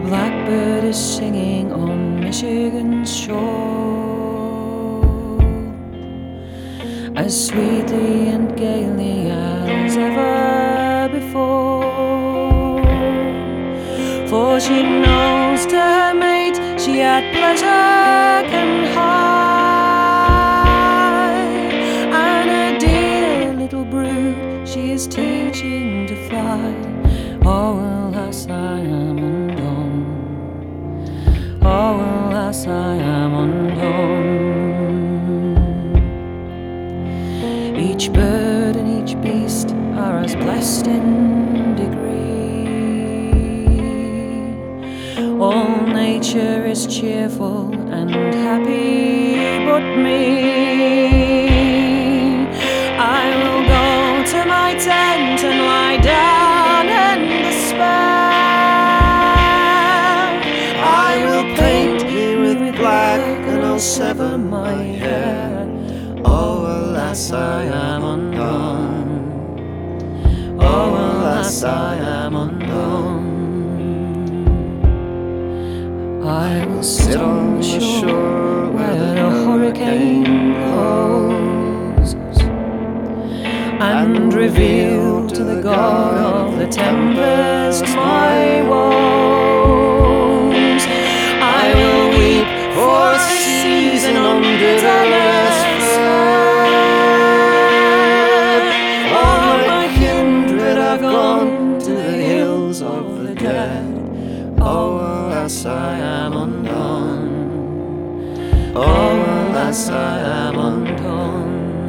blackbird is singing on Michigan's shore as sweetly and gaily as ever before. For she knows to her mate she at pleasure can hide, and her dear little brood she is teaching to fly. Oh, alas, I am undone. Oh, alas, I am undone. Each bird and each beast are as blessed in degree. All nature is cheerful and happy but me. I will go to my tent and lie down and despair. I will paint here with black and I'll sever my hair. Oh, alas, I am undone. Oh, alas, I am undone. I will sit on the shore where the hurricane blows and reveal to the God of the tempest my woes. I will weep for a season on bitterness fled. All my kindred are gone to the hills of the dead. Oh, alas, I am undone. Oh, alas, I am undone.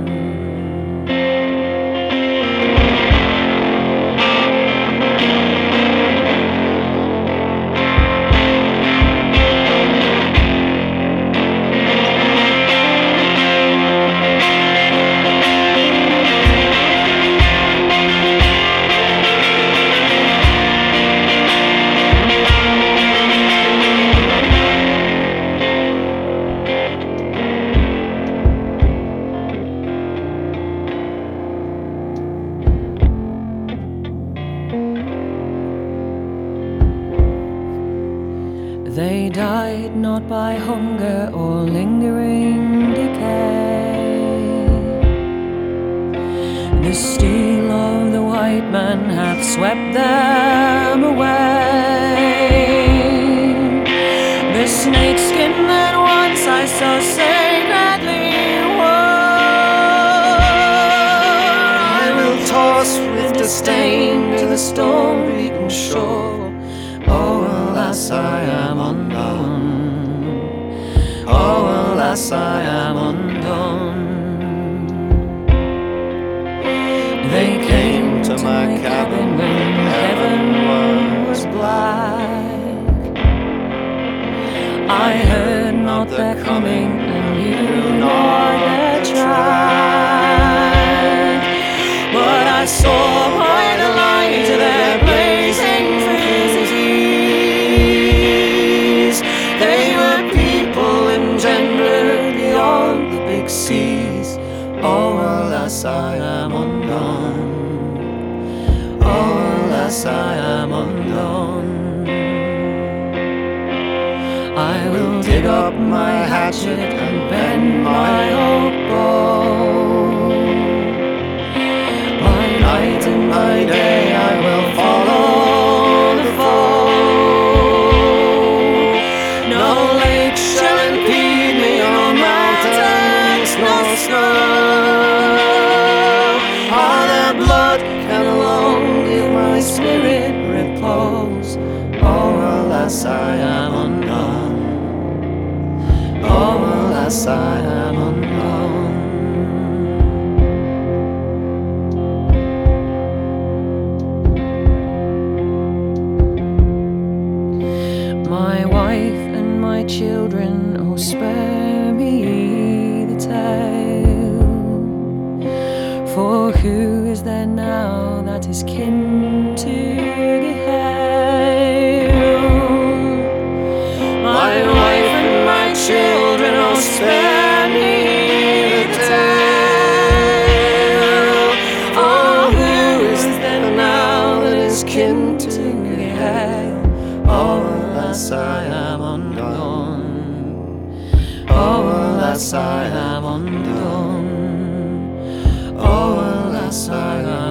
They died not by hunger or lingering decay. The steel of the white man hath swept them away. The snakeskin that once I so sacredly wore, I will toss with disdain to the storm-beaten shore. Oh, alas, I am undone. Oh, alas, I am undone. They came to my cabin when heaven was black. I heard not their coming and knew not their track, but I saw by the light of their blazing frizzes they were people engendered beyond the big seas. Oh, alas, I am undone. Oh, alas, I am undone. I will dig up my hatchet and bend my oak bow. By night and by day I will follow the foe. No lake shall impede me, no mountains, no snow. All their blood can alone give my spirit repose. Oh, alas, I am undone. Oh, alas, I am undone. My wife and my children, oh, spare me the tale. For who is there now that is kin to Gehael? My wife and my children, oh, spare me the tale. For who is there now that is kin to Gehael? Oh, alas, alas, I am undone. Oh, alas, I am